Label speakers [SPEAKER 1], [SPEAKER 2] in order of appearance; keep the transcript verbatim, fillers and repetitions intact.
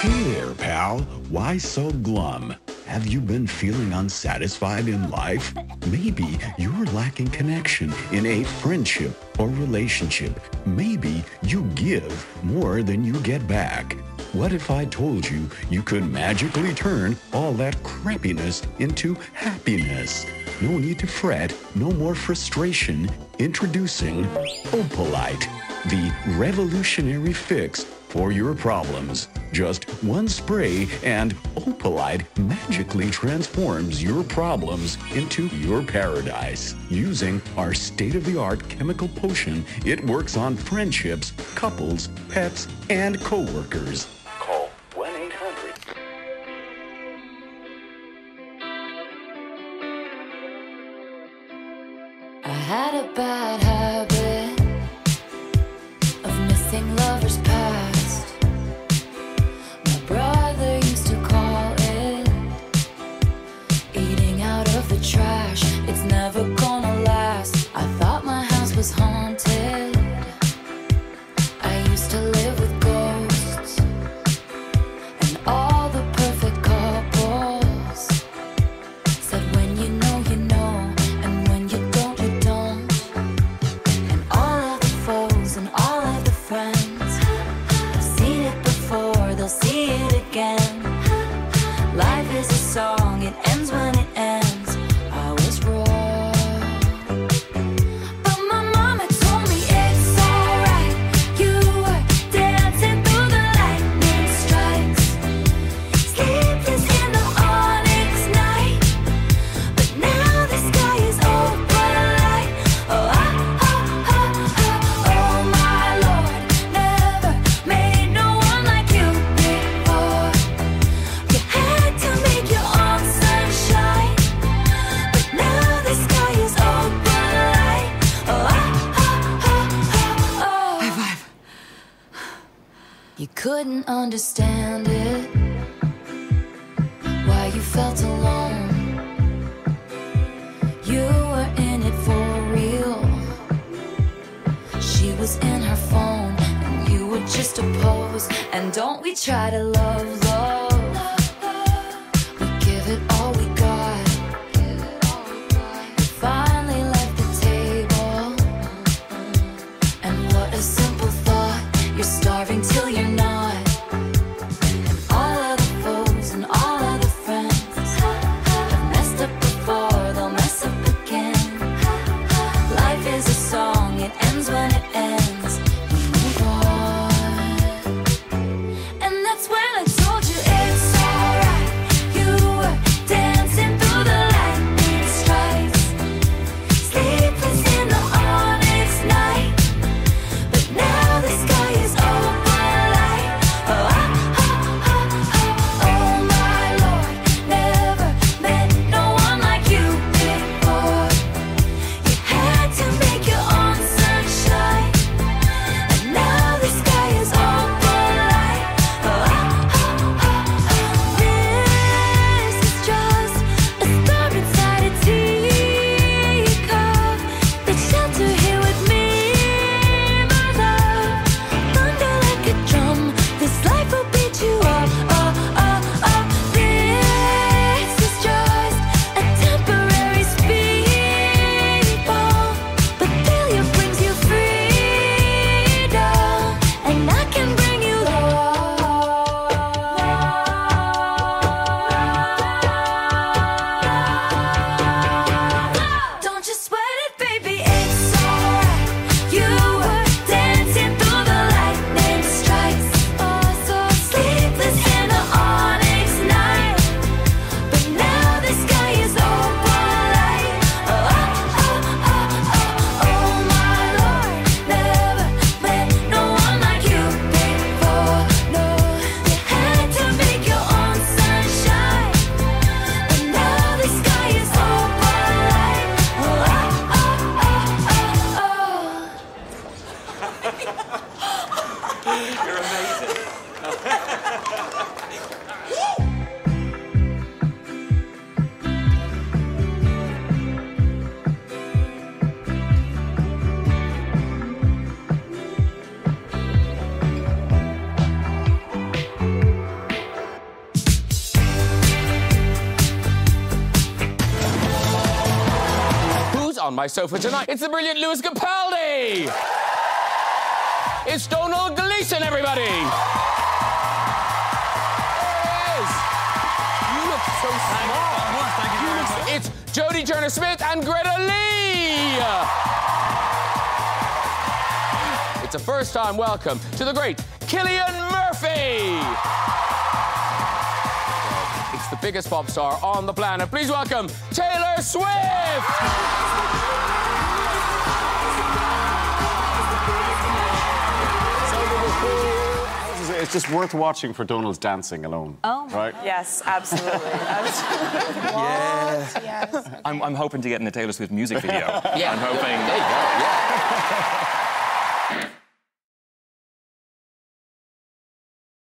[SPEAKER 1] Hey there, pal. Why so glum? Have you been feeling unsatisfied in life? Maybe you're lacking connection in a friendship or relationship. Maybe you give more than you get back. What if I told you you could magically turn all that crappiness into happiness? No need to fret, no more frustration. Introducing Opalite, the revolutionary fix for your problems. Just one spray and Opalite magically transforms your problems into your paradise. Using our state-of-the-art chemical potion, it works on friendships, couples, pets, and coworkers. Call one eight hundred.
[SPEAKER 2] I had a bad habit of missing lovers past. My brother used to call it eating out of the trash. It's never gonna last. I thought my house was haunted. I used to live with ghosts and all the perfect couples said when you know you know, and when you don't you don't. And all of the foes and all of the friends have seen it before, they'll see it again. Life is a song, it ends when it ends. I was wrong, but my mama told me it's alright. You were dancing through the lightning strikes, sleepless in the onyx night. But now the sky is open light. Oh, ah, ah, ah, ah. Oh my Lord, never made no one like you before. You had to make your own sunshine, but now the sky is open light. Oh, ah, ah, ah, ah, oh. High five. You couldn't understand it, why you felt alone. You were in it for real. She was in her phone, and you were just a pose. And don't we try to love, love? We give it all we got. You finally left the table, and what a simple thought. You're starving till you're not. And all of the foes and all of the friends have messed up before, they'll mess up again. Life is a song, it ends when it ends. We move on. And that's when I told you
[SPEAKER 3] on my sofa tonight. It's the brilliant Lewis Capaldi. It's Donald Gleeson, everybody. There he is. You look so small.
[SPEAKER 4] Thank you very much.
[SPEAKER 3] It's Jodie Turner-Smith and Greta Lee. It's a first-time welcome to the great Cillian Murphy. It's the biggest pop star on the planet. Please welcome Taylor Swift.
[SPEAKER 4] It's just worth watching for Donald's dancing alone.
[SPEAKER 5] Oh,
[SPEAKER 4] right?
[SPEAKER 6] Yes, absolutely. absolutely.
[SPEAKER 7] Yeah.
[SPEAKER 6] Yes.
[SPEAKER 7] I'm, I'm hoping to get in the Taylor Swift music video.
[SPEAKER 3] Yeah.
[SPEAKER 7] I'm hoping.
[SPEAKER 3] There you go. Yeah.